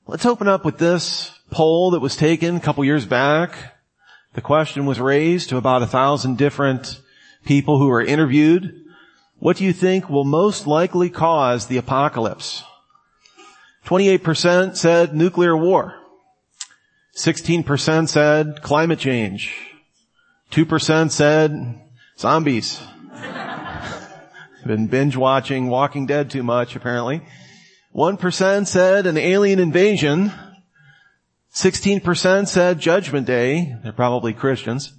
Let's open up with this poll that was taken a couple years back. The question was raised to about 1,000 different people who were interviewed. What do you think will most likely cause the apocalypse? 28% said nuclear war. 16% said climate change. 2% said zombies. Been binge watching Walking Dead too much, apparently. 1% said an alien invasion. 16% said Judgment Day. They're probably Christians.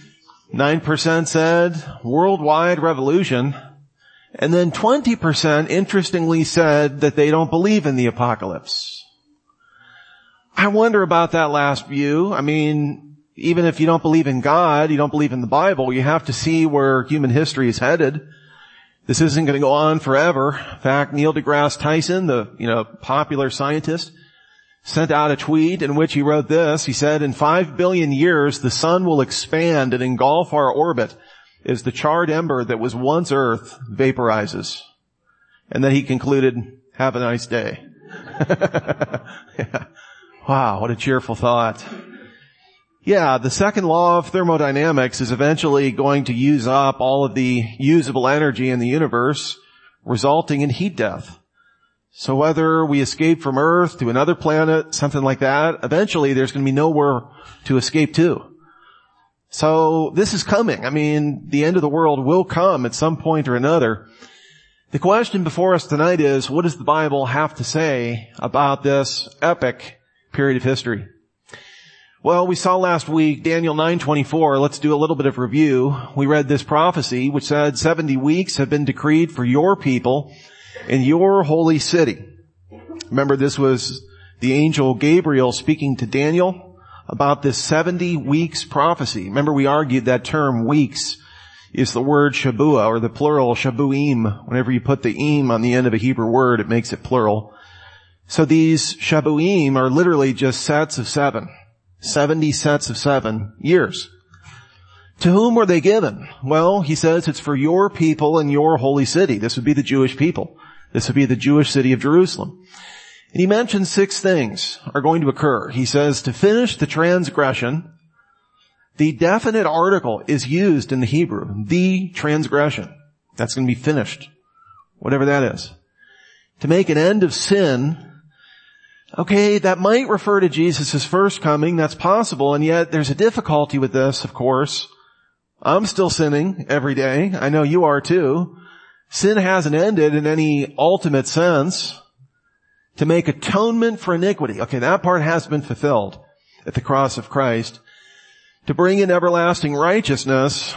9% said worldwide revolution. And then 20% interestingly said that they don't believe in the apocalypse. I wonder about that last view. I mean, even if you don't believe in God, you don't believe in the Bible, you have to see where human history is headed. This isn't going to go on forever. In fact, Neil deGrasse Tyson, the popular scientist, sent out a tweet in which he wrote this. He said, in 5 billion years, the sun will expand and engulf our orbit as the charred ember that was once Earth vaporizes. And then he concluded, have a nice day. Yeah. Wow, what a cheerful thought. Yeah, the second law of thermodynamics is eventually going to use up all of the usable energy in the universe, resulting in heat death. So whether we escape from Earth to another planet, something like that, eventually there's going to be nowhere to escape to. So this is coming. I mean, the end of the world will come at some point or another. The question before us tonight is, what does the Bible have to say about this epic period of history? Well, we saw last week Daniel 9:24. Let's do a little bit of review. We read this prophecy which said 70 weeks have been decreed for your people in your holy city. Remember, this was the angel Gabriel speaking to Daniel about this 70 weeks prophecy. Remember, we argued that term weeks is the word Shabua, or the plural Shabuim. Whenever you put the im on the end of a Hebrew word, it makes it plural. So these Shabuim are literally just sets of 7. 70 sets of 7 years. To whom were they given? Well, he says it's for your people and your holy city. This would be the Jewish people. This would be the Jewish city of Jerusalem. And he mentions 6 things are going to occur. He says to finish the transgression. The definite article is used in the Hebrew. The transgression. That's going to be finished. Whatever that is. To make an end of sin. Okay, that might refer to Jesus' first coming. That's possible. And yet there's a difficulty with this, of course. I'm still sinning every day. I know you are too. Sin hasn't ended in any ultimate sense. To make atonement for iniquity. Okay, that part has been fulfilled at the cross of Christ. To bring in everlasting righteousness.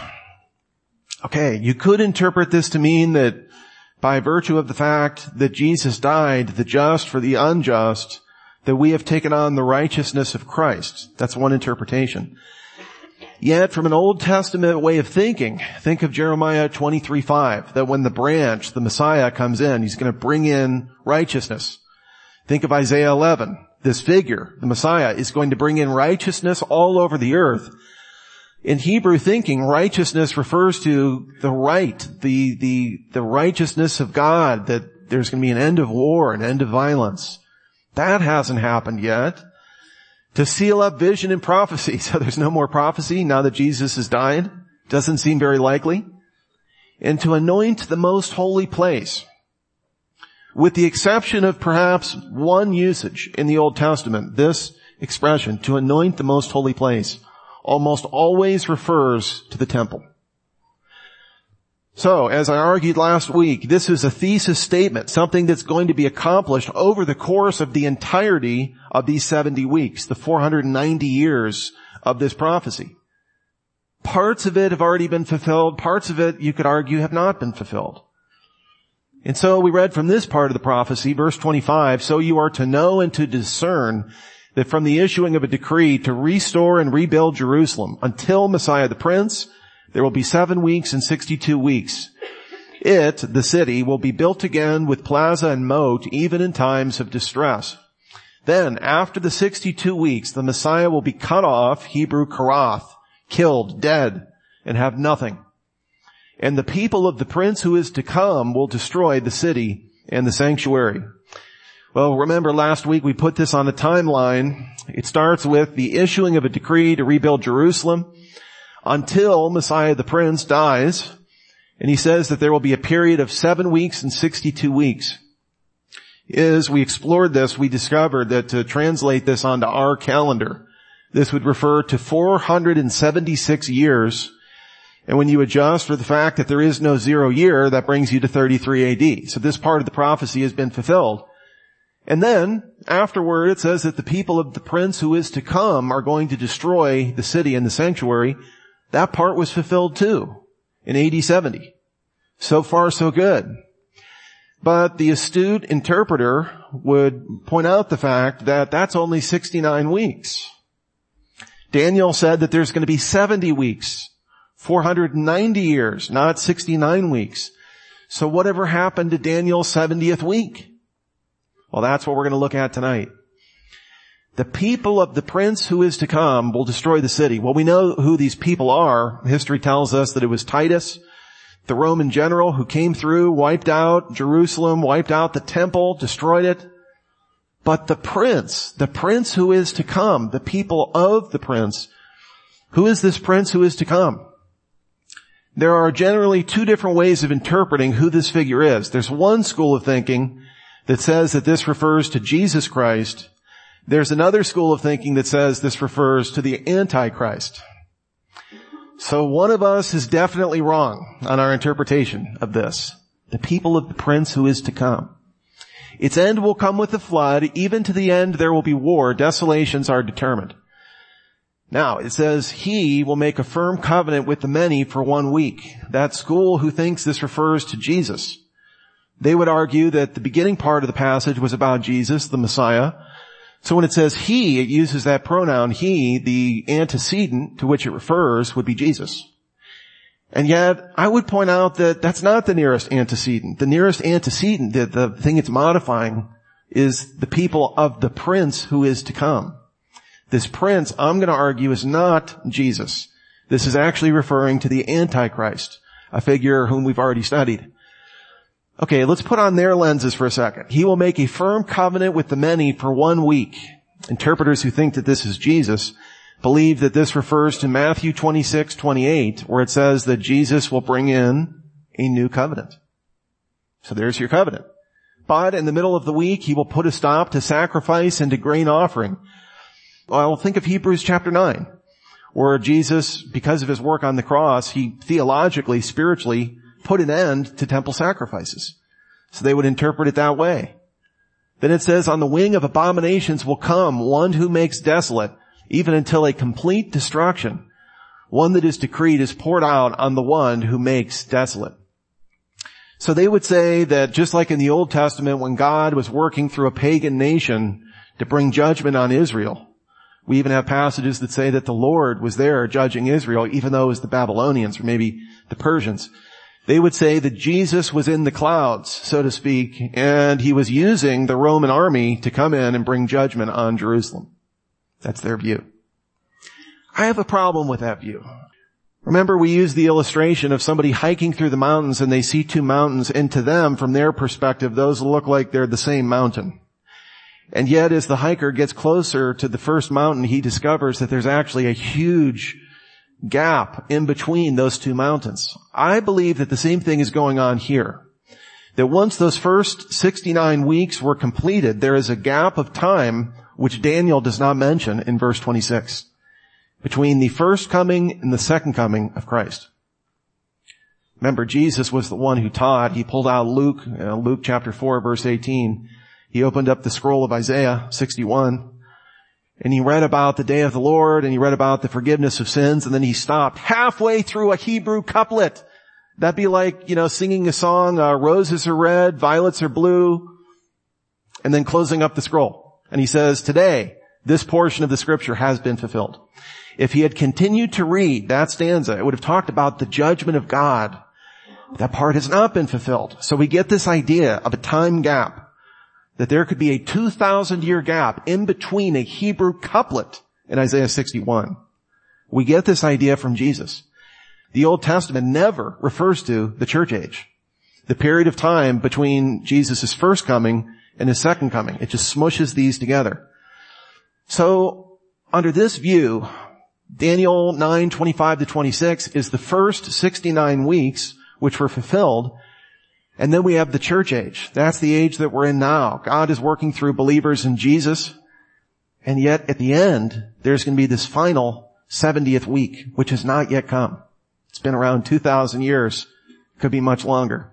Okay, you could interpret this to mean that by virtue of the fact that Jesus died, the just for the unjust, that we have taken on the righteousness of Christ. That's one interpretation. Yet, from an Old Testament way of thinking, think of Jeremiah 23:5, that when the branch, the Messiah, comes in, he's going to bring in righteousness. Think of Isaiah 11. This figure, the Messiah, is going to bring in righteousness all over the earth. In Hebrew thinking, righteousness refers to the right, the righteousness of God, that there's going to be an end of war, an end of violence. That hasn't happened yet. To seal up vision and prophecy, so there's no more prophecy now that Jesus has died. Doesn't seem very likely. And to anoint the most holy place. With the exception of perhaps one usage in the Old Testament, this expression, to anoint the most holy place, almost always refers to the temple. So, as I argued last week, this is a thesis statement, something that's going to be accomplished over the course of the entirety of these 70 weeks, the 490 years of this prophecy. Parts of it have already been fulfilled, parts of it, you could argue, have not been fulfilled. And so we read from this part of the prophecy, verse 25, so you are to know and to discern that from the issuing of a decree to restore and rebuild Jerusalem until Messiah the Prince, there will be 7 weeks and 62 weeks. It, the city, will be built again with plaza and moat, even in times of distress. Then, after the 62 weeks, the Messiah will be cut off, Hebrew karath, killed, dead, and have nothing. And the people of the Prince who is to come will destroy the city and the sanctuary. Well, remember last week we put this on a timeline. It starts with the issuing of a decree to rebuild Jerusalem until Messiah the Prince dies. And he says that there will be a period of 7 weeks and 62 weeks. As we explored this, we discovered that to translate this onto our calendar, this would refer to 476 years. And when you adjust for the fact that there is no 0 year, that brings you to 33 AD. So this part of the prophecy has been fulfilled. And then, afterward, it says that the people of the prince who is to come are going to destroy the city and the sanctuary. That part was fulfilled too, in AD 70. So far, so good. But the astute interpreter would point out the fact that that's only 69 weeks. Daniel said that there's going to be 70 weeks, 490 years, not 69 weeks. So whatever happened to Daniel's 70th week? Well, that's what we're going to look at tonight. The people of the prince who is to come will destroy the city. Well, we know who these people are. History tells us that it was Titus, the Roman general who came through, wiped out Jerusalem, wiped out the temple, destroyed it. But the prince who is to come, the people of the prince, who is this prince who is to come? There are generally 2 different ways of interpreting who this figure is. There's one school of thinking that says that this refers to Jesus Christ. There's another school of thinking that says this refers to the Antichrist. So one of us is definitely wrong on our interpretation of this. The people of the prince who is to come. Its end will come with a flood. Even to the end there will be war. Desolations are determined. Now, it says he will make a firm covenant with the many for 1 week. That school who thinks this refers to Jesus, they would argue that the beginning part of the passage was about Jesus, the Messiah. So when it says he, it uses that pronoun he, the antecedent to which it refers would be Jesus. And yet, I would point out that that's not the nearest antecedent. The nearest antecedent, the thing it's modifying, is the people of the prince who is to come. This prince, I'm going to argue, is not Jesus. This is actually referring to the Antichrist, a figure whom we've already studied. Okay, let's put on their lenses for a second. He will make a firm covenant with the many for 1 week. Interpreters who think that this is Jesus believe that this refers to Matthew 26:28, where it says that Jesus will bring in a new covenant. So there's your covenant. But in the middle of the week, he will put a stop to sacrifice and to grain offering. Well, think of Hebrews chapter 9, where Jesus, because of his work on the cross, he theologically, spiritually, put an end to temple sacrifices. So they would interpret it that way. Then it says, on the wing of abominations will come one who makes desolate, even until a complete destruction. One that is decreed is poured out on the one who makes desolate. So they would say that just like in the Old Testament, when God was working through a pagan nation to bring judgment on Israel, we even have passages that say that the Lord was there judging Israel, even though it was the Babylonians or maybe the Persians. They would say that Jesus was in the clouds, so to speak, and he was using the Roman army to come in and bring judgment on Jerusalem. That's their view. I have a problem with that view. Remember, we used the illustration of somebody hiking through the mountains and they see 2 mountains, and to them, from their perspective, those look like they're the same mountain. And yet, as the hiker gets closer to the first mountain, he discovers that there's actually a huge gap in between those 2 mountains. I believe that the same thing is going on here. That once those first 69 weeks were completed, there is a gap of time which Daniel does not mention in verse 26, between the first coming and the second coming of Christ. Remember, Jesus was the one who taught. He pulled out Luke chapter 4, verse 18. He opened up the scroll of Isaiah 61. And he read about the day of the Lord, and he read about the forgiveness of sins, and then he stopped halfway through a Hebrew couplet. That'd be like, singing a song, roses are red, violets are blue, and then closing up the scroll. And he says, today, this portion of the scripture has been fulfilled. If he had continued to read that stanza, it would have talked about the judgment of God. That part has not been fulfilled. So we get this idea of a time gap, that there could be a 2,000-year gap in between a Hebrew couplet in Isaiah 61. We get this idea from Jesus. The Old Testament never refers to the church age, the period of time between Jesus' first coming and his second coming. It just smushes these together. So, under this view, Daniel 9:25-26 is the first 69 weeks which were fulfilled. And then we have the church age. That's the age that we're in now. God is working through believers in Jesus. And yet at the end, there's going to be this final 70th week, which has not yet come. It's been around 2,000 years. Could be much longer.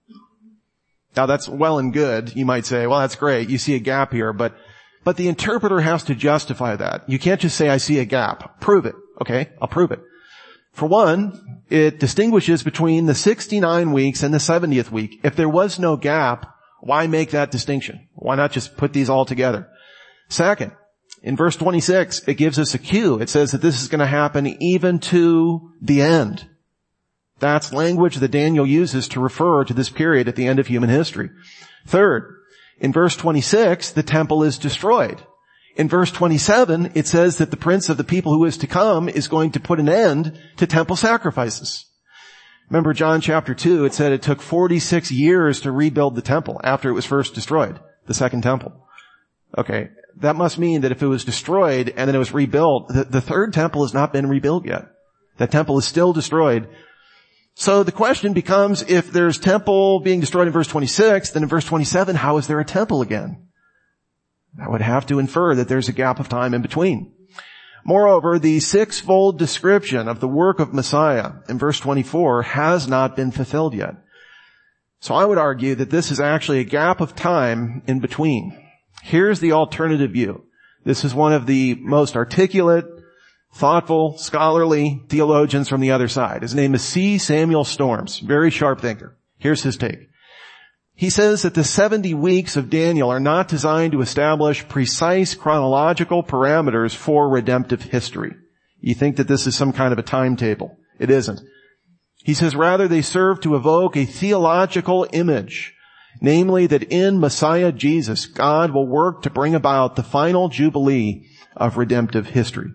Now that's well and good. You might say, well, that's great. You see a gap here, but the interpreter has to justify that. You can't just say, I see a gap. Prove it. Okay, I'll prove it. For one, it distinguishes between the 69 weeks and the 70th week. If there was no gap, why make that distinction? Why not just put these all together? Second, in verse 26, it gives us a cue. It says that this is going to happen even to the end. That's language that Daniel uses to refer to this period at the end of human history. Third, in verse 26, the temple is destroyed. In verse 27, it says that the prince of the people who is to come is going to put an end to temple sacrifices. Remember John chapter 2, it said it took 46 years to rebuild the temple after it was first destroyed, the second temple. Okay, that must mean that if it was destroyed and then it was rebuilt, the third temple has not been rebuilt yet. That temple is still destroyed. So the question becomes, if there's temple being destroyed in verse 26, then in verse 27, how is there a temple again? That would have to infer that there's a gap of time in between. Moreover, the sixfold description of the work of Messiah in verse 24 has not been fulfilled yet. So I would argue that this is actually a gap of time in between. Here's the alternative view. This is one of the most articulate, thoughtful, scholarly theologians from the other side. His name is C. Samuel Storms. Very sharp thinker. Here's his take. He says that the 70 weeks of Daniel are not designed to establish precise chronological parameters for redemptive history. You think that this is some kind of a timetable. It isn't. He says rather they serve to evoke a theological image, namely that in Messiah Jesus, God will work to bring about the final jubilee of redemptive history.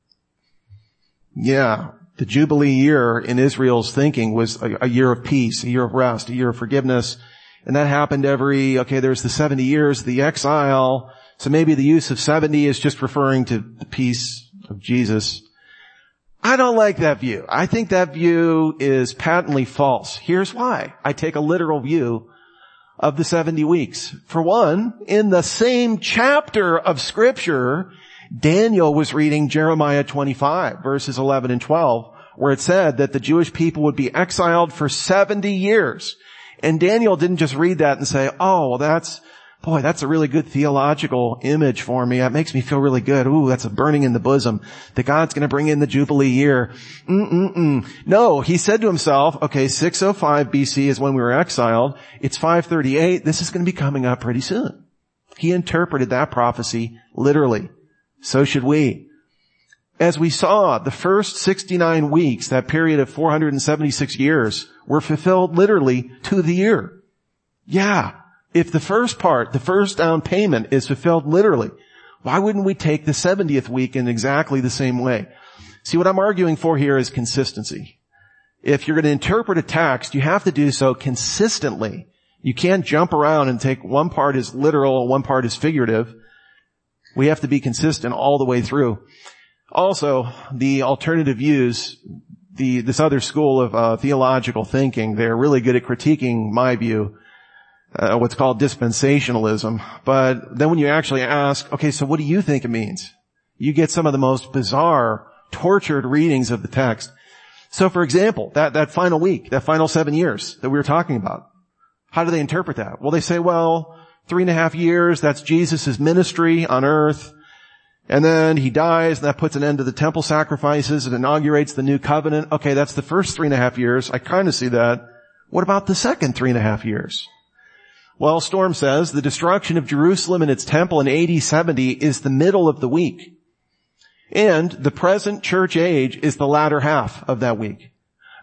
Yeah, the Jubilee year in Israel's thinking was a year of peace, a year of rest, a year of forgiveness. And that happened there's the 70 years of the exile. So maybe the use of 70 is just referring to the peace of Jesus. I don't like that view. I think that view is patently false. Here's why. I take a literal view of the 70 weeks. For one, in the same chapter of Scripture, Daniel was reading Jeremiah 25, verses 11 and 12, where it said that the Jewish people would be exiled for 70 years. And Daniel didn't just read that and say, oh, well, that's a really good theological image for me. That makes me feel really good. Ooh, that's a burning in the bosom that God's going to bring in the Jubilee year. No, he said to himself, okay, 605 BC is when we were exiled. It's 538. This is going to be coming up pretty soon. He interpreted that prophecy literally. So should we. As we saw, the first 69 weeks, that period of 476 years, were fulfilled literally to the year. Yeah, if the first part, the first down payment is fulfilled literally, why wouldn't we take the 70th week in exactly the same way? See, what I'm arguing for here is consistency. If you're going to interpret a text, you have to do so consistently. You can't jump around and take one part as literal, one part as figurative. We have to be consistent all the way through. Also, the alternative views, this other school of theological thinking, they're really good at critiquing my view, what's called dispensationalism. But then when you actually ask, okay, so what do you think it means? You get some of the most bizarre, tortured readings of the text. So for example, that final week, that final 7 years that we were talking about, how do they interpret that? Well, they say, 3.5 years, that's Jesus' ministry on earth. And then he dies, and that puts an end to the temple sacrifices and inaugurates the new covenant. Okay, that's the first 3.5 years. I kind of see that. What about the second 3.5 years? Well, Storm says the destruction of Jerusalem and its temple in AD 70 is the middle of the week. And the present church age is the latter half of that week.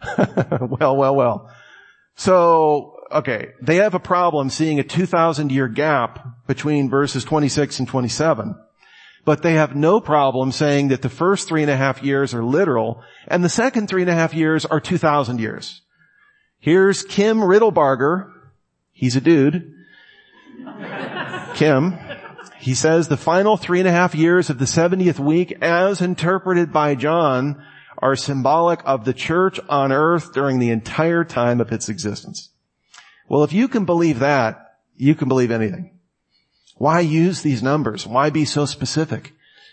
Well. So, okay, they have a problem seeing a 2,000-year gap between verses 26 and 27. But they have no problem saying that the first 3.5 years are literal and the second 3.5 years are 2,000 years. Here's Kim Riddlebarger. He's a dude. Kim, he says the final 3.5 years of the 70th week, as interpreted by John, are symbolic of the church on earth during the entire time of its existence. Well, if you can believe that, you can believe anything. Why use these numbers? Why be so specific?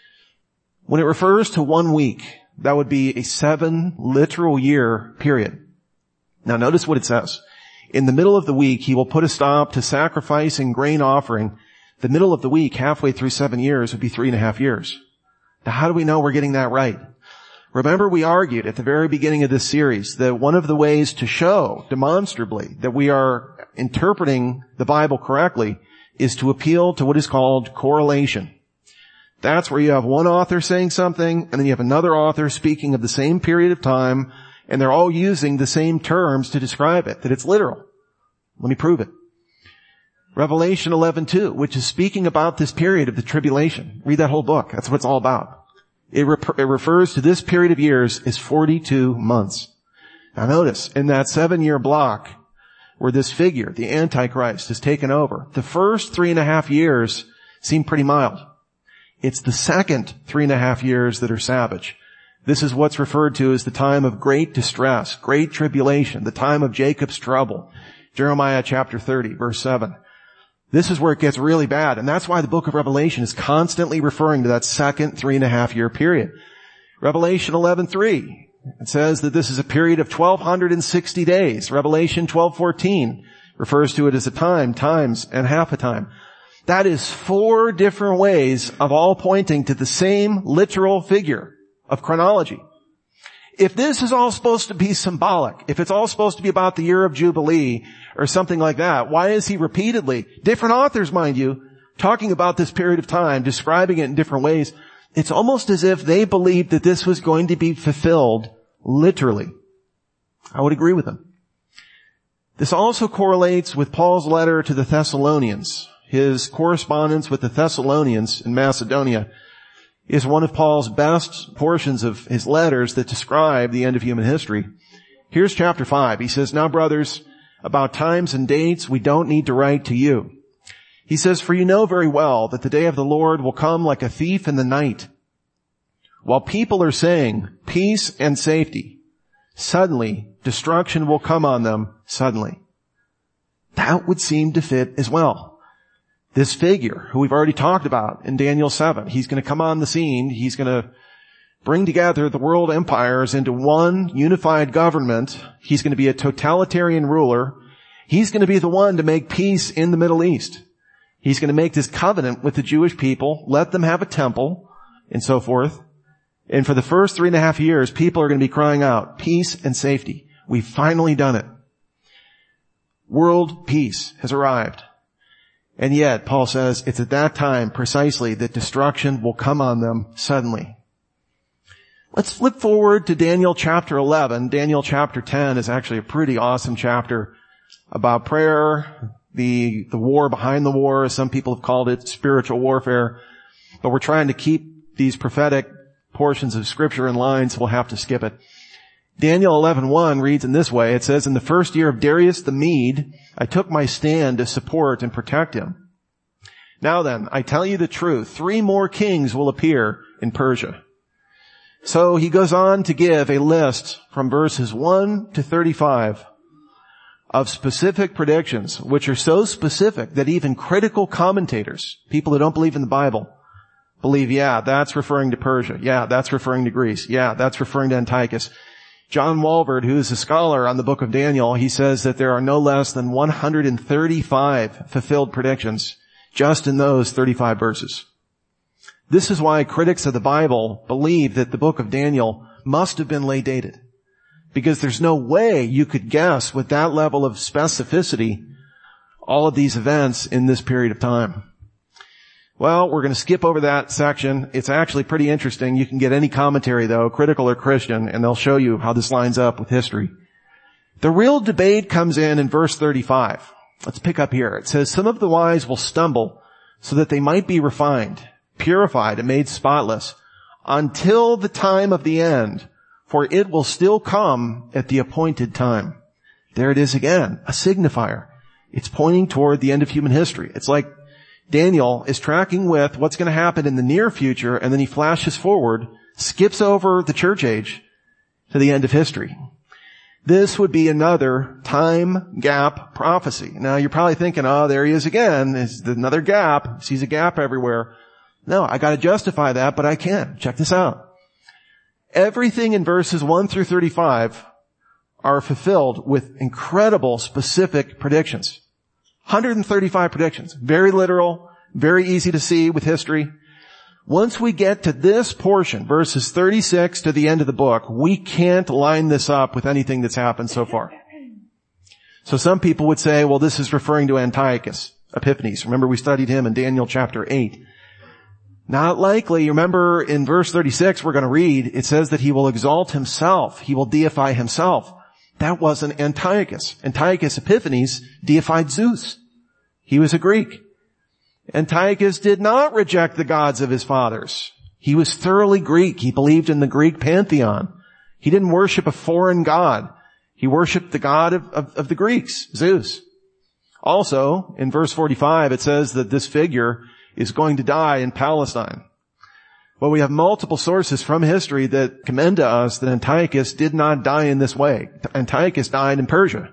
When it refers to 1 week, that would be a 7 literal year period. Now notice what it says. In the middle of the week, he will put a stop to sacrifice and grain offering. The middle of the week, halfway through 7 years, would be 3.5 years. Now how do we know we're getting that right? Remember, we argued at the very beginning of this series that one of the ways to show demonstrably that we are interpreting the Bible correctly is to appeal to what is called correlation. That's where you have one author saying something, and then you have another author speaking of the same period of time, and they're all using the same terms to describe it, that it's literal. Let me prove it. Revelation 11:2, which is speaking about this period of the tribulation. Read that whole book. That's what it's all about. It refers to this period of years as 42 months. Now notice, in that 7-year block where this figure, the Antichrist, has taken over, the first 3.5 years seem pretty mild. It's the second 3.5 years that are savage. This is what's referred to as the time of great distress, great tribulation, the time of Jacob's trouble. Jeremiah chapter 30, verse 7. This is where it gets really bad, and that's why the book of Revelation is constantly referring to that second 3.5 year period. Revelation 11:3, it says that this is a period of 1,260 days. Revelation 12:14 refers to it as a time, times, and half a time. That is 4 different ways of all pointing to the same literal figure of chronology. If this is all supposed to be symbolic, if it's all supposed to be about the year of Jubilee or something like that, why is he repeatedly, different authors mind you, talking about this period of time, describing it in different ways? It's almost as if they believed that this was going to be fulfilled literally. I would agree with them. This also correlates with Paul's letter to the Thessalonians. His correspondence with the Thessalonians in Macedonia is one of Paul's best portions of his letters that describe the end of human history. Here's chapter 5. He says, "Now, brothers, about times and dates we don't need to write to you." He says, "For you know very well that the day of the Lord will come like a thief in the night. While people are saying peace and safety, suddenly destruction will come on them suddenly." That would seem to fit as well. This figure, who we've already talked about in Daniel 7, he's going to come on the scene. He's going to bring together the world empires into one unified government. He's going to be a totalitarian ruler. He's going to be the one to make peace in the Middle East. He's going to make this covenant with the Jewish people, let them have a temple, and so forth. And for the first 3.5 years, people are going to be crying out, peace and safety. We've finally done it. World peace has arrived. And yet, Paul says, it's at that time precisely that destruction will come on them suddenly. Let's flip forward to Daniel chapter 11. Daniel chapter 10 is actually a pretty awesome chapter about prayer, the war behind the war, as some people have called it, spiritual warfare. But we're trying to keep these prophetic portions of scripture in line, so we'll have to skip it. Daniel 11:1 reads in this way. It says, "In the first year of Darius the Mede, I took my stand to support and protect him. Now then, I tell you the truth, 3 more kings will appear in Persia." So he goes on to give a list from verses 1 to 35 of specific predictions, which are so specific that even critical commentators, people who don't believe in the Bible, believe, yeah, that's referring to Persia. Yeah, that's referring to Greece. Yeah, that's referring to Antiochus. John Walvoord, who is a scholar on the book of Daniel, he says that there are no less than 135 fulfilled predictions just in those 35 verses. This is why critics of the Bible believe that the book of Daniel must have been late dated, because there's no way you could guess with that level of specificity all of these events in this period of time. Well, we're going to skip over that section. It's actually pretty interesting. You can get any commentary, though, critical or Christian, and they'll show you how this lines up with history. The real debate comes in verse 35. Let's pick up here. It says, "Some of the wise will stumble so that they might be refined, purified, and made spotless until the time of the end, for it will still come at the appointed time." There it is again, a signifier. It's pointing toward the end of human history. It's like Daniel is tracking with what's going to happen in the near future, and then he flashes forward, skips over the church age to the end of history. This would be another time gap prophecy. Now you're probably thinking, oh, there he is again. It's another gap. Sees a gap everywhere. No, I got to justify that, but I can't. Check this out. Everything in verses 1 through 35 are fulfilled with incredible specific predictions. 135 predictions. Very literal, very easy to see with history. Once we get to this portion, verses 36 to the end of the book, we can't line this up with anything that's happened so far. So some people would say, well, this is referring to Antiochus Epiphanes. Remember, we studied him in Daniel chapter 8. Not likely. Remember, in verse 36, we're going to read, it says that he will exalt himself. He will deify himself. That wasn't Antiochus. Antiochus Epiphanes deified Zeus. He was a Greek. Antiochus did not reject the gods of his fathers. He was thoroughly Greek. He believed in the Greek pantheon. He didn't worship a foreign god. He worshiped the god of the Greeks, Zeus. Also, in verse 45, it says that this figure is going to die in Palestine. Well, we have multiple sources from history that commend to us that Antiochus did not die in this way. Antiochus died in Persia.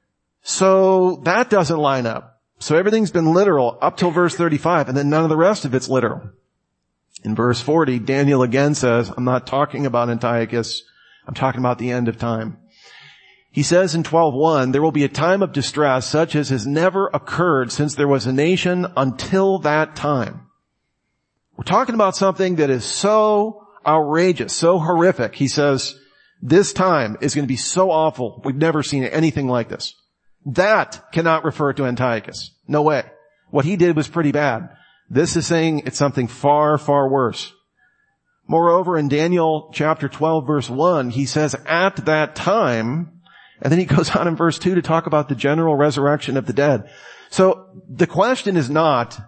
So that doesn't line up. So everything's been literal up till verse 35, and then none of the rest of it's literal. In verse 40, Daniel again says, I'm not talking about Antiochus. I'm talking about the end of time. He says in 12:1, there will be a time of distress such as has never occurred since there was a nation until that time. We're talking about something that is so outrageous, so horrific. He says, this time is going to be so awful. We've never seen anything like this. That cannot refer to Antiochus. No way. What he did was pretty bad. This is saying it's something far, far worse. Moreover, in Daniel chapter 12, verse 1, he says, at that time, and then he goes on in verse 2 to talk about the general resurrection of the dead. So the question is not,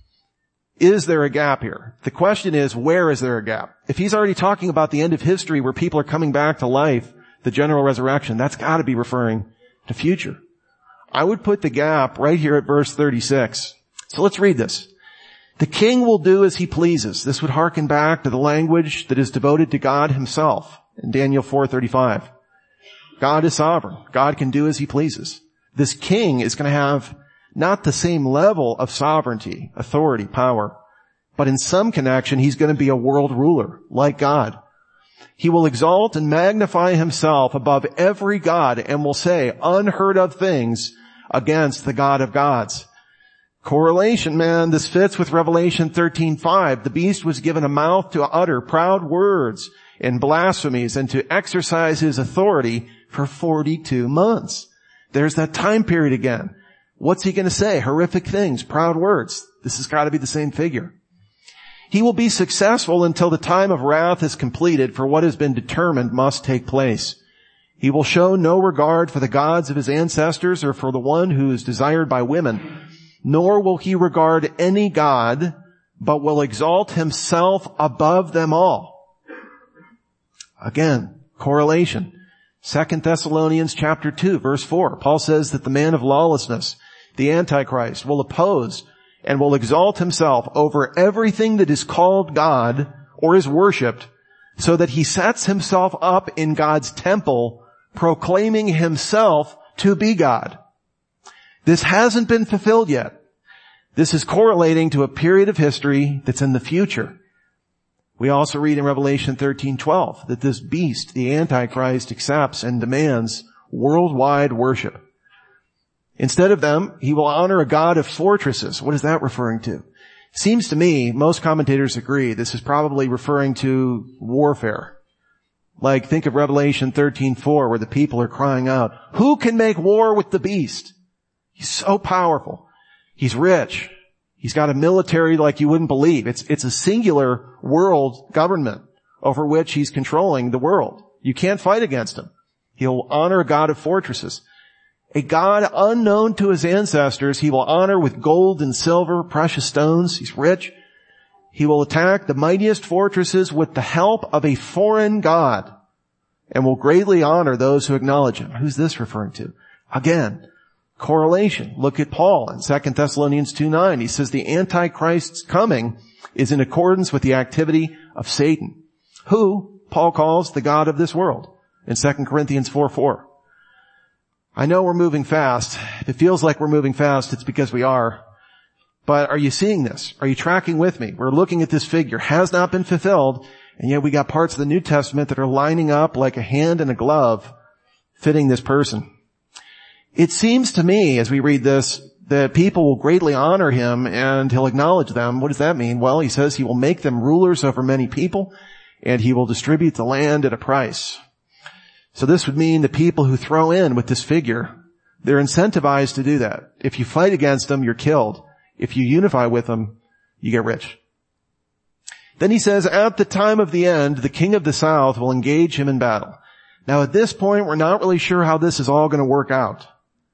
is there a gap here? The question is, where is there a gap? If he's already talking about the end of history where people are coming back to life, the general resurrection, that's got to be referring to future. I would put the gap right here at verse 36. So let's read this. The king will do as he pleases. This would hearken back to the language that is devoted to God himself in Daniel 4:35. God is sovereign. God can do as he pleases. This king is going to have not the same level of sovereignty, authority, power, but in some connection, he's going to be a world ruler like God. He will exalt and magnify himself above every god and will say unheard of things against the God of gods. Correlation, man. This fits with Revelation 13:5. The beast was given a mouth to utter proud words and blasphemies and to exercise his authority for 42 months. There's that time period again. What's he going to say? Horrific things, proud words. This has got to be the same figure. He will be successful until the time of wrath is completed, for what has been determined must take place. He will show no regard for the gods of his ancestors or for the one who is desired by women, nor will he regard any god, but will exalt himself above them all. Again, correlation. 2 Thessalonians chapter 2, verse 4. Paul says that the man of lawlessness, the Antichrist, will oppose and will exalt himself over everything that is called God or is worshipped, so that he sets himself up in God's temple, proclaiming himself to be God. This hasn't been fulfilled yet. This is correlating to a period of history that's in the future. We also read in Revelation 13:12 that this beast, the Antichrist, accepts and demands worldwide worship. Instead of them, he will honor a god of fortresses. What is that referring to? Seems to me, most commentators agree, this is probably referring to warfare. Like, think of Revelation 13:4, where the people are crying out, who can make war with the beast? He's so powerful. He's rich. He's got a military like you wouldn't believe. It's a singular world government over which he's controlling the world. You can't fight against him. He'll honor a god of fortresses. A god unknown to his ancestors, he will honor with gold and silver, precious stones. He's rich. He will attack the mightiest fortresses with the help of a foreign god and will greatly honor those who acknowledge him. Who's this referring to? Again, correlation. Look at Paul in 2 Thessalonians 2:9. He says the Antichrist's coming is in accordance with the activity of Satan, who Paul calls the god of this world in 2 Corinthians 4:4. I know we're moving fast. If it feels like we're moving fast, it's because we are. But are you seeing this? Are you tracking with me? We're looking at this figure. Has not been fulfilled, and yet we got parts of the New Testament that are lining up like a hand and a glove, fitting this person. It seems to me, as we read this, that people will greatly honor him and he'll acknowledge them. What does that mean? Well, he says he will make them rulers over many people and he will distribute the land at a price. So this would mean the people who throw in with this figure, they're incentivized to do that. If you fight against them, you're killed. If you unify with them, you get rich. Then he says, at the time of the end, the king of the south will engage him in battle. Now at this point, we're not really sure how this is all going to work out.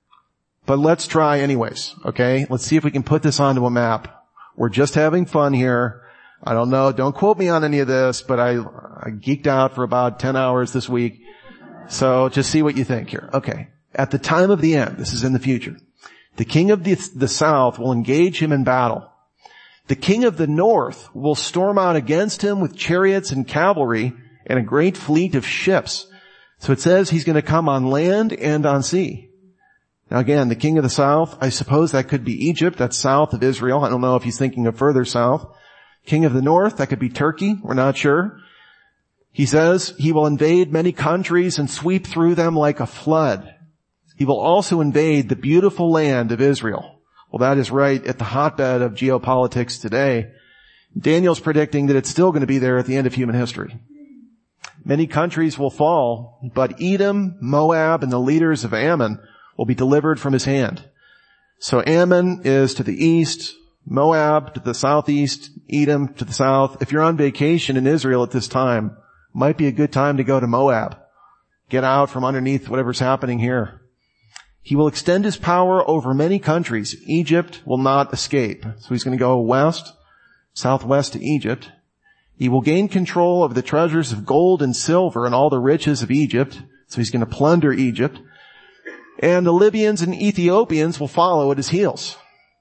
But let's try anyways, okay? Let's see if we can put this onto a map. We're just having fun here. I don't know, don't quote me on any of this, but I geeked out for about 10 hours this week. So just see what you think here. Okay. At the time of the end, this is in the future, the king of the south will engage him in battle. The king of the north will storm out against him with chariots and cavalry and a great fleet of ships. So it says he's going to come on land and on sea. Now again, the king of the south, I suppose that could be Egypt. That's south of Israel. I don't know if he's thinking of further south. King of the north, that could be Turkey. We're not sure. He says he will invade many countries and sweep through them like a flood. He will also invade the beautiful land of Israel. Well, that is right at the hotbed of geopolitics today. Daniel's predicting that it's still going to be there at the end of human history. Many countries will fall, but Edom, Moab, and the leaders of Ammon will be delivered from his hand. So Ammon is to the east, Moab to the southeast, Edom to the south. If you're on vacation in Israel at this time, might be a good time to go to Moab. Get out from underneath whatever's happening here. He will extend his power over many countries. Egypt will not escape. So he's going to go west, southwest to Egypt. He will gain control of the treasures of gold and silver and all the riches of Egypt. So he's going to plunder Egypt. And the Libyans and Ethiopians will follow at his heels.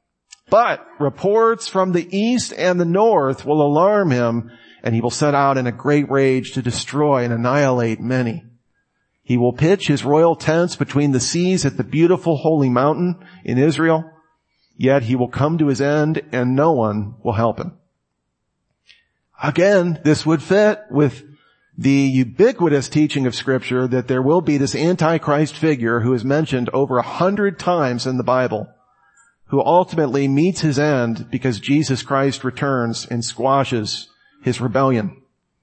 But reports from the east and the north will alarm him, and he will set out in a great rage to destroy and annihilate many. He will pitch his royal tents between the seas at the beautiful holy mountain in Israel, yet he will come to his end and no one will help him. Again, this would fit with the ubiquitous teaching of Scripture that there will be this Antichrist figure who is mentioned over 100 times in the Bible, who ultimately meets his end because Jesus Christ returns and squashes his rebellion.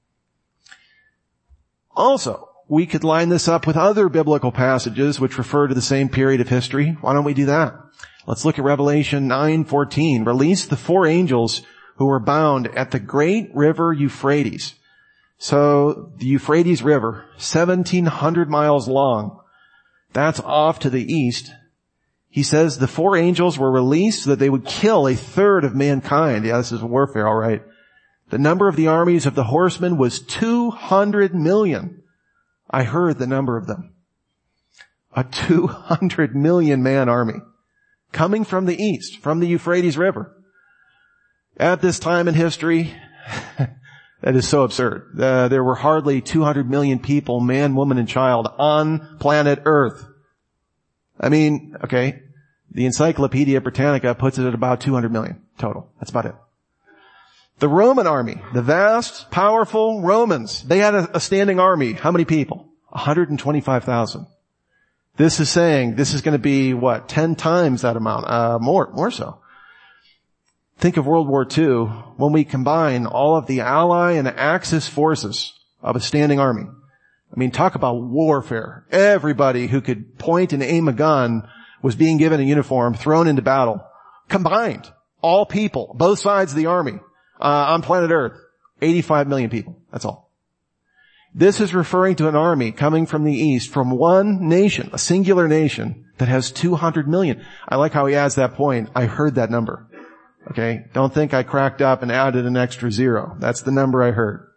Also, we could line this up with other biblical passages which refer to the same period of history. Why don't we do that? Let's look at Revelation 9:14. Release the 4 angels who were bound at the great river Euphrates. So the Euphrates River, 1,700 miles long. That's off to the east. He says the 4 angels were released so that they would kill a third of mankind. Yeah, this is warfare, all right. The number of the armies of the horsemen was 200 million. I heard the number of them. A 200 million man army coming from the east, from the Euphrates River. At this time in history, that is so absurd. There were hardly 200 million people, man, woman, and child, on planet Earth. I mean, okay, the Encyclopedia Britannica puts it at about 200 million total. That's about it. The Roman army, the vast, powerful Romans, they had a standing army. How many people? 125,000. This is saying this is going to be, 10 times that amount, more so. Think of World War II when we combine all of the Ally and Axis forces of a standing army. I mean, talk about warfare. Everybody who could point and aim a gun was being given a uniform, thrown into battle. Combined, all people, both sides of the army, on planet Earth, 85 million people. That's all. This is referring to an army coming from the east, from one nation, a singular nation that has 200 million. I like how he adds that point. I heard that number. Okay? Don't think I cracked up and added an extra 0. That's the number I heard.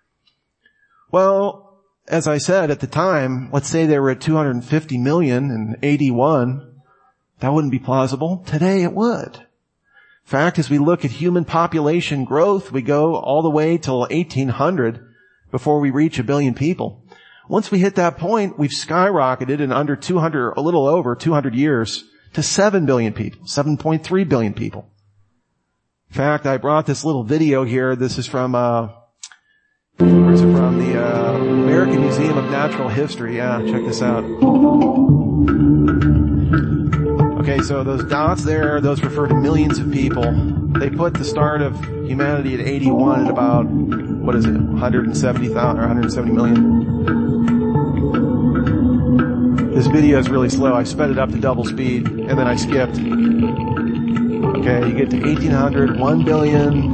Well, as I said at the time, let's say they were at 250 million in 81. That wouldn't be plausible. Today it would. In fact, as we look at human population growth, we go all the way till 1800 before we reach 1 billion people. Once we hit that point, we've skyrocketed in under 200, a little over 200 years to 7 billion people, 7.3 billion people. In fact, I brought this little video here. This is from, where is it from? The American Museum of Natural History. Yeah, check this out. Okay, so those dots there, those refer to millions of people. They put the start of humanity at 81 at about, 170,000 or 170 million. This video is really slow. I sped it up to double speed, and then I skipped. Okay, you get to 1800, 1 billion,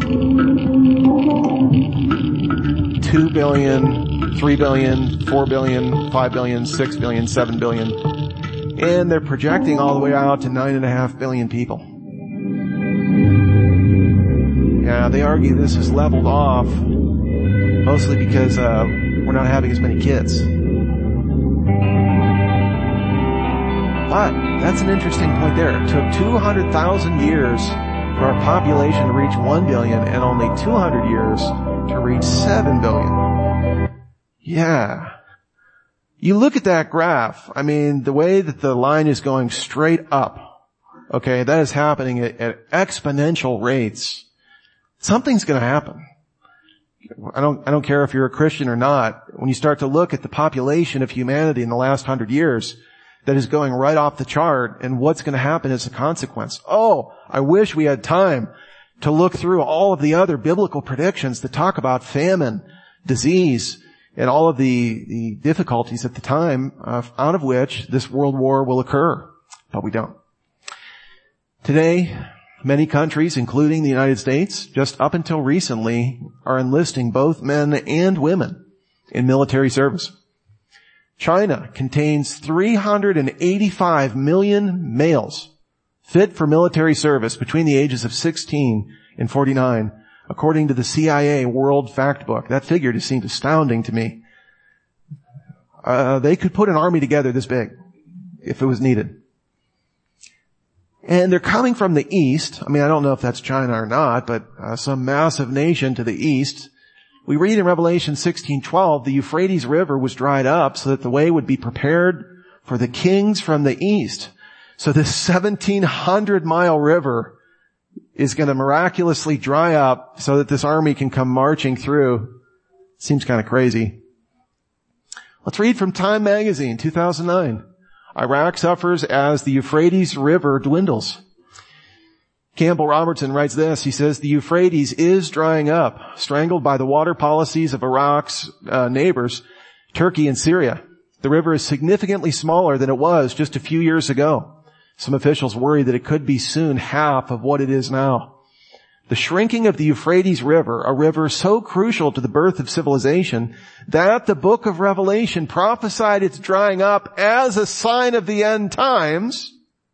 2 billion, 3 billion, 4 billion, 5 billion, 6 billion, 7 billion. And they're projecting all the way out to 9.5 billion people. Yeah, they argue this is leveled off, mostly because we're not having as many kids. But that's an interesting point there. It took 200,000 years for our population to reach 1 billion and only 200 years to reach 7 billion. Yeah. You look at that graph, I mean, the way that the line is going straight up, okay, that is happening at exponential rates. Something's gonna happen. I don't care if you're a Christian or not. When you start to look at the population of humanity in the last 100 years, that is going right off the chart, and what's going to happen as a consequence. Oh, I wish we had time to look through all of the other biblical predictions that talk about famine, disease, and all of the difficulties at the time out of which this world war will occur. But we don't. Today, many countries, including the United States, just up until recently, are enlisting both men and women in military service. China contains 385 million males fit for military service between the ages of 16 and 49, according to the CIA World Factbook. That figure just seemed astounding to me. They could put an army together this big if it was needed. And they're coming from the east. I mean, I don't know if that's China or not, but some massive nation to the east. We read in Revelation 16:12, the Euphrates River was dried up so that the way would be prepared for the kings from the east. So this 1,700-mile river is going to miraculously dry up so that this army can come marching through. Seems kind of crazy. Let's read from Time magazine, 2009. Iraq suffers as the Euphrates River dwindles. Campbell Robertson writes this. He says, the Euphrates is drying up, strangled by the water policies of Iraq's neighbors, Turkey and Syria. The river is significantly smaller than it was just a few years ago. Some officials worry that it could be soon half of what it is now. The shrinking of the Euphrates River, a river so crucial to the birth of civilization, that the book of Revelation prophesied its drying up as a sign of the end times,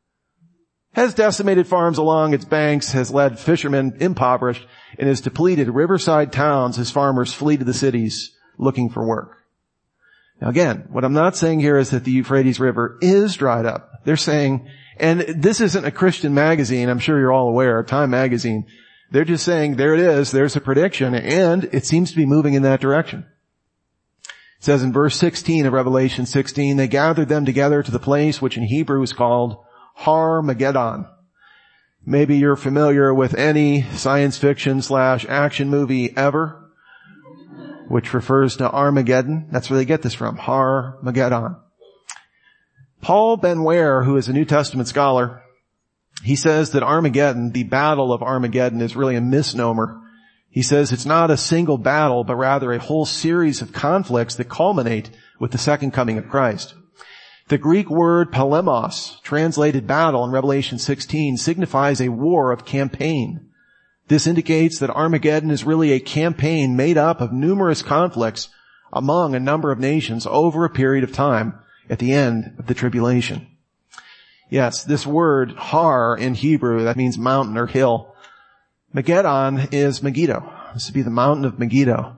has decimated farms along its banks, has led fishermen impoverished, and has depleted riverside towns as farmers flee to the cities looking for work. Now again, what I'm not saying here is that the Euphrates River is dried up. They're saying, and this isn't a Christian magazine, I'm sure you're all aware, Time magazine. They're just saying, there it is, there's a prediction, and it seems to be moving in that direction. It says in verse 16 of Revelation 16, they gathered them together to the place which in Hebrew is called Har-Mageddon. Maybe you're familiar with any science fiction / action movie ever, which refers to Armageddon. That's where they get this from, Har-Mageddon. Paul Ben Ware, who is a New Testament scholar, he says that Armageddon, the battle of Armageddon, is really a misnomer. He says it's not a single battle, but rather a whole series of conflicts that culminate with the second coming of Christ. The Greek word polemos, translated battle in Revelation 16, signifies a war of campaign. This indicates that Armageddon is really a campaign made up of numerous conflicts among a number of nations over a period of time at the end of the tribulation. Yes, this word har in Hebrew, that means mountain or hill. Mageddon is Megiddo. This would be the mountain of Megiddo.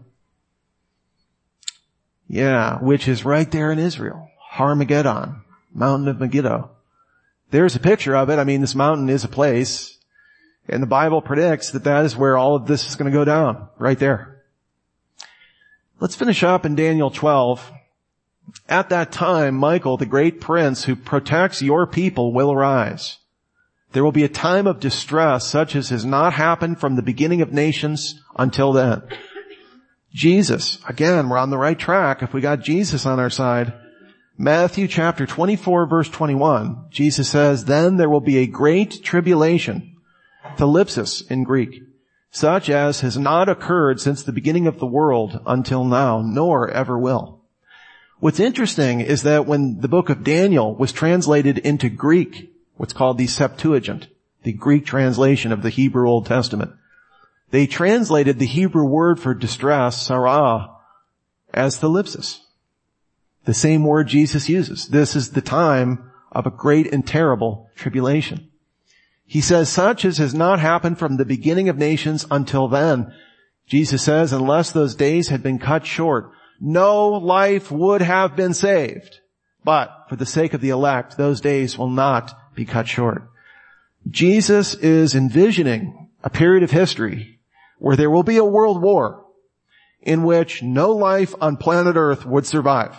Yeah, which is right there in Israel. Har-Mageddon, mountain of Megiddo. there's a picture of it. I mean, this mountain is a place, and the Bible predicts that that is where all of this is going to go down, right there. Let's finish up in Daniel 12. At that time, Michael, the great prince who protects your people, will arise. There will be a time of distress such as has not happened from the beginning of nations until then. Jesus, again, we're on the right track if we got Jesus on our side. Matthew chapter 24 verse 21, Jesus says, then there will be a great tribulation, thalipsis in Greek, such as has not occurred since the beginning of the world until now, nor ever will. What's interesting is that when the book of Daniel was translated into Greek, what's called the Septuagint, the Greek translation of the Hebrew Old Testament, they translated the Hebrew word for distress, sarah, as thalipsis. The same word Jesus uses. This is the time of a great and terrible tribulation. He says, such as has not happened from the beginning of nations until then. Jesus says, unless those days had been cut short, no life would have been saved. But for the sake of the elect, those days will not be cut short. Jesus is envisioning a period of history where there will be a world war in which no life on planet Earth would survive.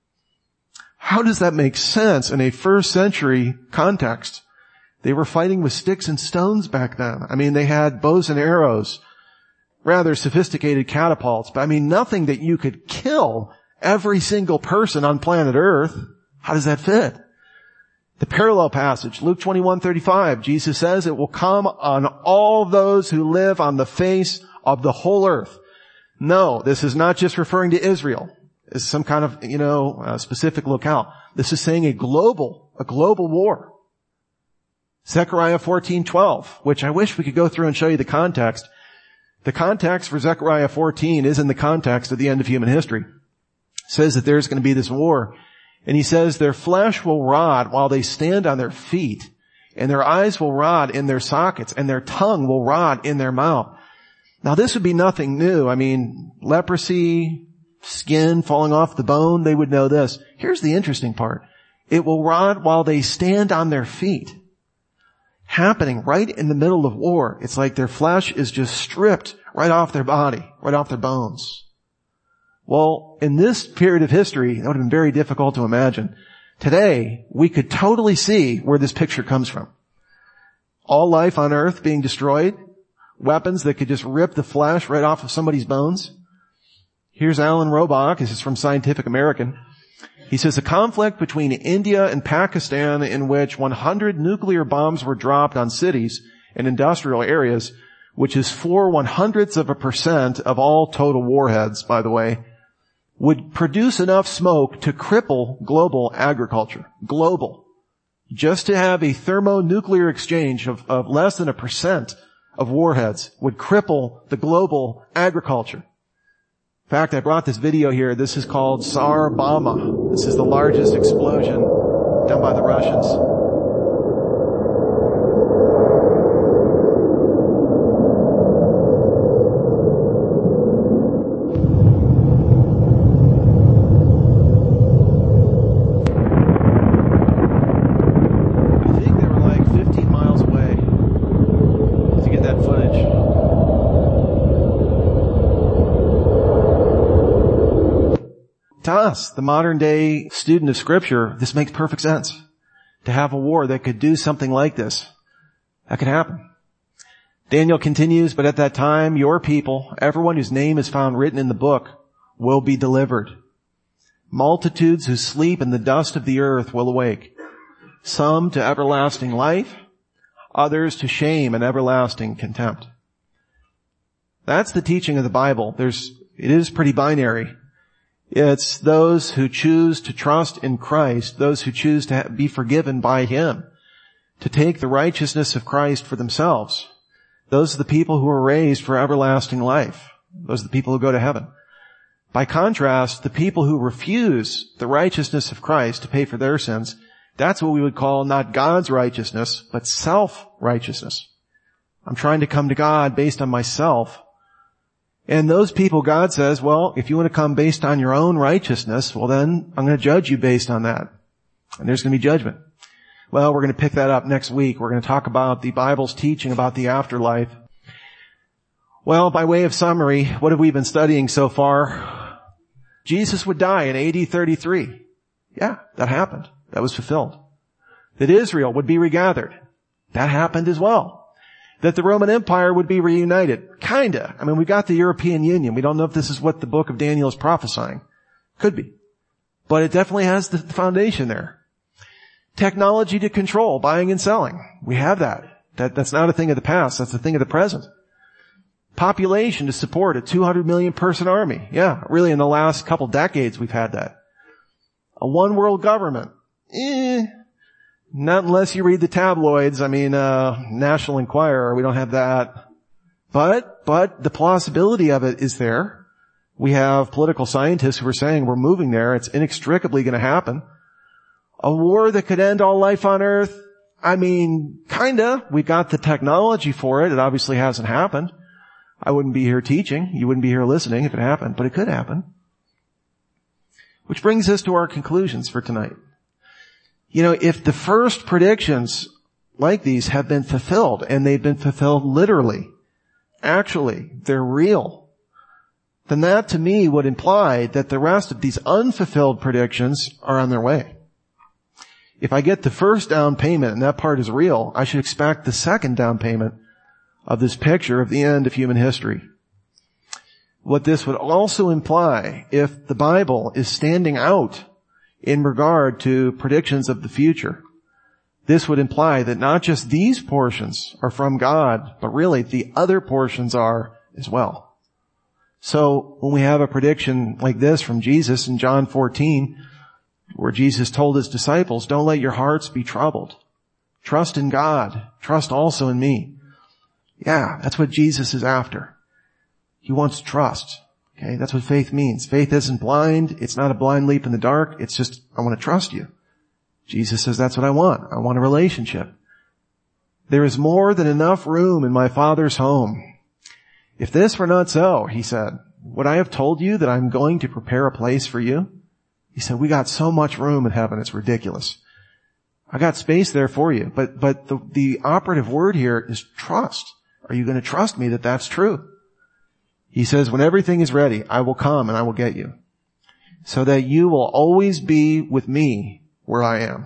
How does that make sense in a first century context? They were fighting with sticks and stones back then. I mean, they had bows and arrows, rather sophisticated catapults, but I mean, nothing that you could kill every single person on planet Earth. How does that fit? The parallel passage, Luke 21:35, Jesus says it will come on all those who live on the face of the whole earth. No, this is not just referring to Israel. It's some kind of, specific locale. This is saying a global war. Zechariah 14:12, which I wish we could go through and show you the context. The context for Zechariah 14 is in the context of the end of human history. It says that there's going to be this war. And he says their flesh will rot while they stand on their feet, and their eyes will rot in their sockets, and their tongue will rot in their mouth. Now this would be nothing new. I mean, leprosy, skin falling off the bone, they would know this. Here's the interesting part. It will rot while they stand on their feet. Happening right in the middle of war. It's like their flesh is just stripped right off their body, right off their bones. Well, in this period of history, that would have been very difficult to imagine. Today, we could totally see where this picture comes from. All life on earth being destroyed, weapons that could just rip the flesh right off of somebody's bones. Here's Alan Robach, this is from Scientific American. He says a conflict between India and Pakistan in which 100 nuclear bombs were dropped on cities and industrial areas, which is 0.04% of all total warheads, by the way, would produce enough smoke to cripple global agriculture. Global. Just to have a thermonuclear exchange of less than 1% of warheads would cripple the global agriculture. In fact, I brought this video here. This is called Tsar-Bomba. This is the largest explosion done by the Russians. To us, the modern day student of Scripture, this makes perfect sense. To have a war that could do something like this. That could happen. Daniel continues, but at that time, your people, everyone whose name is found written in the book, will be delivered. Multitudes who sleep in the dust of the earth will awake. Some to everlasting life, others to shame and everlasting contempt. That's the teaching of the Bible. It is pretty binary. It's those who choose to trust in Christ, those who choose to be forgiven by Him, to take the righteousness of Christ for themselves. Those are the people who are raised for everlasting life. Those are the people who go to heaven. By contrast, the people who refuse the righteousness of Christ to pay for their sins, that's what we would call not God's righteousness, but self-righteousness. I'm trying to come to God based on myself. And those people, God says, well, if you want to come based on your own righteousness, well then I'm going to judge you based on that. And there's going to be judgment. Well, we're going to pick that up next week. We're going to talk about the Bible's teaching about the afterlife. Well, by way of summary, what have we been studying so far? Jesus would die in AD 33. Yeah, that happened. That was fulfilled. That Israel would be regathered. That happened as well. That the Roman Empire would be reunited. Kinda. I mean, we got the European Union. We don't know if this is what the book of Daniel is prophesying. Could be. But it definitely has the foundation there. Technology to control buying and selling. We have that. That's not a thing of the past. That's a thing of the present. Population to support a 200 million person army. Yeah, really in the last couple decades we've had that. A one world government. Not unless you read the tabloids. I mean, National Enquirer, we don't have that. But the plausibility of it is there. We have political scientists who are saying we're moving there. It's inextricably going to happen. A war that could end all life on earth. I mean, kinda. We got the technology for it. It obviously hasn't happened. I wouldn't be here teaching. You wouldn't be here listening if it happened, but it could happen. Which brings us to our conclusions for tonight. You know, if the first predictions like these have been fulfilled, and they've been fulfilled literally, actually, they're real, then that to me would imply that the rest of these unfulfilled predictions are on their way. If I get the first down payment and that part is real, I should expect the second down payment of this picture of the end of human history. What this would also imply, if the Bible is standing out in regard to predictions of the future, this would imply that not just these portions are from God, but really the other portions are as well. So when we have a prediction like this from Jesus in John 14, where Jesus told his disciples, don't let your hearts be troubled. Trust in God. Trust also in me. Yeah, that's what Jesus is after. He wants trust. Okay, that's what faith means. Faith isn't blind. It's not a blind leap in the dark. It's just, I want to trust you. Jesus says, that's what I want. I want a relationship. There is more than enough room in my Father's home. If this were not so, he said, would I have told you that I'm going to prepare a place for you? He said, we got so much room in heaven, it's ridiculous. I got space there for you. But the operative word here is trust. Are you going to trust me that that's true? He says, when everything is ready, I will come and I will get you, so that you will always be with me where I am.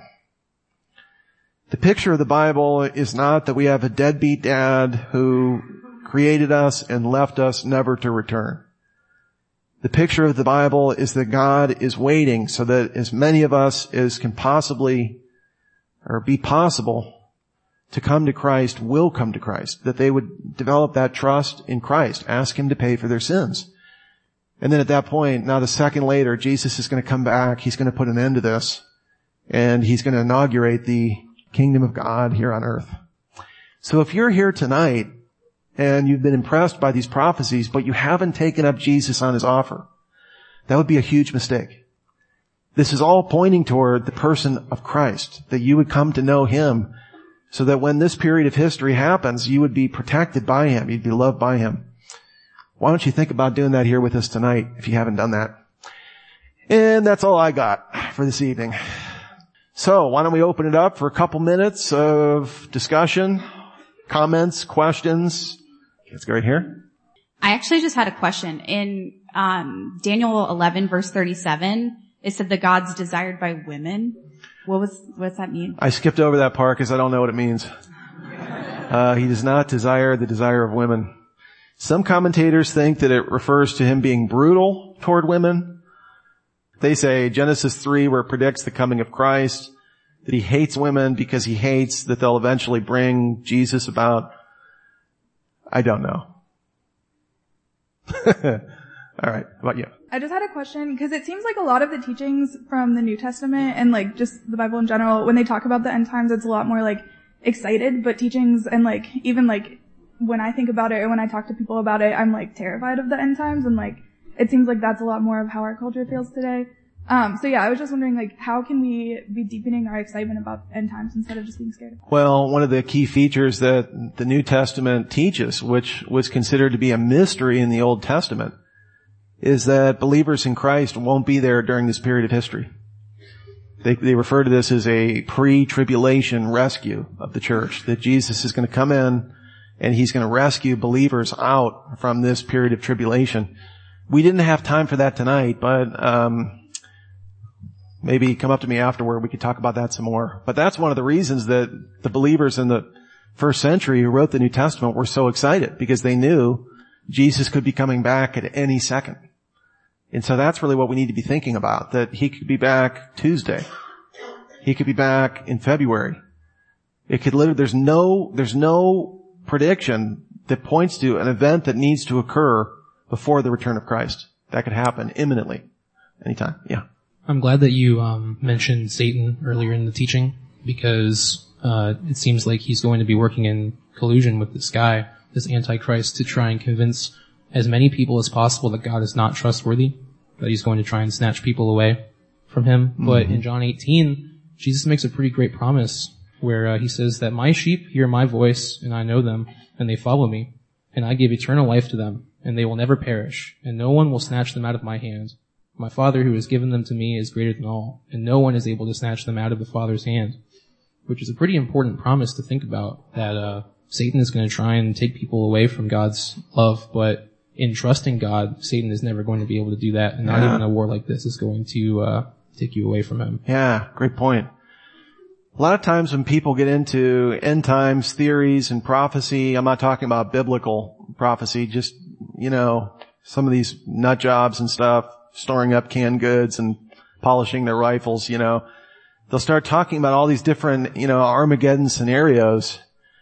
The picture of the Bible is not that we have a deadbeat dad who created us and left us never to return. The picture of the Bible is that God is waiting so that as many of us as can possibly or be possible to come to Christ will come to Christ, that they would develop that trust in Christ, ask him to pay for their sins. And then at that point, not a second later, Jesus is going to come back, he's going to put an end to this, and he's going to inaugurate the kingdom of God here on earth. So if you're here tonight and you've been impressed by these prophecies, but you haven't taken up Jesus on his offer, that would be a huge mistake. This is all pointing toward the person of Christ, that you would come to know him, so that when this period of history happens, you would be protected by him. You'd be loved by him. Why don't you think about doing that here with us tonight if you haven't done that? And that's all I got for this evening. So why don't we open it up for a couple minutes of discussion, comments, questions. Let's go right here. I actually just had a question. In Daniel 11 verse 37, it said the gods desired by women. What's that mean? I skipped over that part because I don't know what it means. He does not desire the desire of women. Some commentators think that it refers to him being brutal toward women. They say Genesis 3, where it predicts the coming of Christ, that he hates women because he hates that they'll eventually bring Jesus about. I don't know. All right. How about you? I just had a question because it seems like a lot of the teachings from the New Testament and like just the Bible in general, when they talk about the end times, it's a lot more like excited, but teachings and like even like when I think about it or when I talk to people about it, I'm like terrified of the end times, and like it seems like that's a lot more of how our culture feels today. So yeah, I was just wondering like how can we be deepening our excitement about end times instead of just being scared? Well, one of the key features that the New Testament teaches, which was considered to be a mystery in the Old Testament, is that believers in Christ won't be there during this period of history. They refer to this as a pre-tribulation rescue of the church, that Jesus is going to come in and he's going to rescue believers out from this period of tribulation. We didn't have time for that tonight, but maybe come up to me afterward. We could talk about that some more. But that's one of the reasons that the believers in the first century who wrote the New Testament were so excited, because they knew Jesus could be coming back at any second. And so that's really what we need to be thinking about, that he could be back Tuesday. He could be back in February. It could literally, there's no prediction that points to an event that needs to occur before the return of Christ. That could happen imminently. Anytime. Yeah. I'm glad that you mentioned Satan earlier in the teaching, because it seems like he's going to be working in collusion with this guy, this Antichrist, to try and convince as many people as possible that God is not trustworthy, that he's going to try and snatch people away from him. Mm-hmm. But in John 18, Jesus makes a pretty great promise where he says that my sheep hear my voice, and I know them, and they follow me, and I give eternal life to them, and they will never perish, and no one will snatch them out of my hand. My Father who has given them to me is greater than all, and no one is able to snatch them out of the Father's hand. Which is a pretty important promise to think about, that Satan is going to try and take people away from God's love, but in trusting God, Satan is never going to be able to do that, and not even a war like this is going to take you away from him. Yeah, great point. A lot of times when people get into end times theories and prophecy, I'm not talking about biblical prophecy, just, some of these nut jobs and stuff, storing up canned goods and polishing their rifles, they'll start talking about all these different, Armageddon scenarios.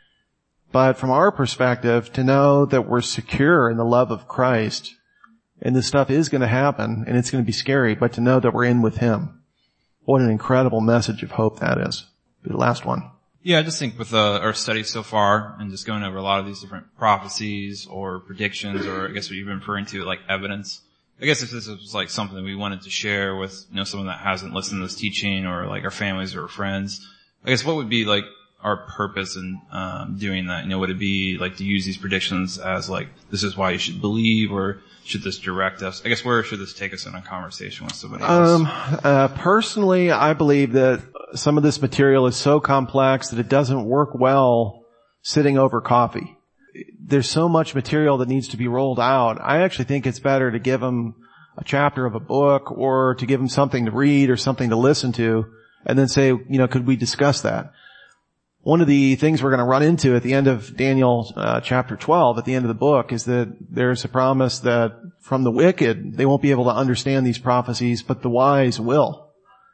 But from our perspective, to know that we're secure in the love of Christ, and this stuff is going to happen, and it's going to be scary, but to know that we're in with him. What an incredible message of hope that is. The last one. Yeah, I just think with our study so far, and just going over a lot of these different prophecies or predictions, or I guess what you've been referring to, like evidence. I guess if this was like something that we wanted to share with, someone that hasn't listened to this teaching, or like our families or friends, I guess what would be like our purpose in doing that? Would it be like to use these predictions as like, this is why you should believe, or should this direct us? I guess where should this take us in a conversation with somebody else? Personally, I believe that some of this material is so complex that it doesn't work well sitting over coffee. There's so much material that needs to be rolled out. I actually think it's better to give them a chapter of a book, or to give them something to read or something to listen to, and then say, could we discuss that? One of the things we're going to run into at the end of Daniel chapter 12, at the end of the book, is that there's a promise that from the wicked, they won't be able to understand these prophecies, but the wise will.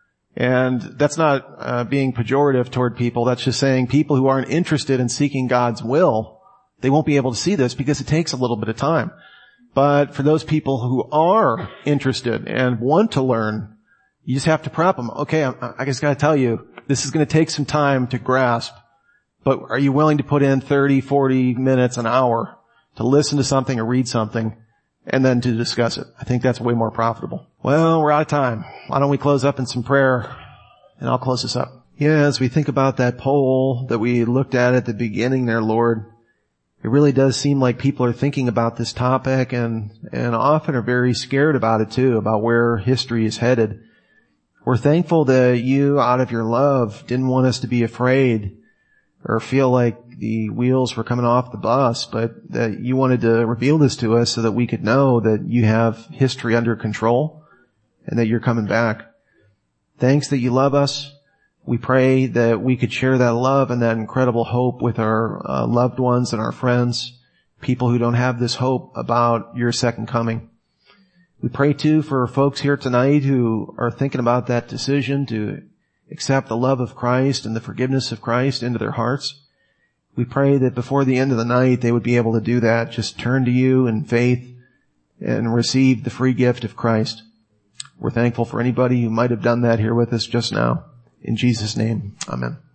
And that's not being pejorative toward people. That's just saying people who aren't interested in seeking God's will, they won't be able to see this because it takes a little bit of time. But for those people who are interested and want to learn, you just have to prep them. Okay, I just got to tell you, this is going to take some time to grasp, but are you willing to put in 30, 40 minutes, an hour to listen to something or read something and then to discuss it? I think that's way more profitable. Well, we're out of time. Why don't we close up in some prayer, and I'll close this up. Yeah, as we think about that poll that we looked at the beginning there, Lord, it really does seem like people are thinking about this topic and often are very scared about it too, about where history is headed. We're thankful that you, out of your love, didn't want us to be afraid or feel like the wheels were coming off the bus, but that you wanted to reveal this to us so that we could know that you have history under control and that you're coming back. Thanks that you love us. We pray that we could share that love and that incredible hope with our loved ones and our friends, people who don't have this hope about your second coming. We pray too for folks here tonight who are thinking about that decision to accept the love of Christ and the forgiveness of Christ into their hearts. We pray that before the end of the night they would be able to do that, just turn to you in faith and receive the free gift of Christ. We're thankful for anybody who might have done that here with us just now. In Jesus' name, amen.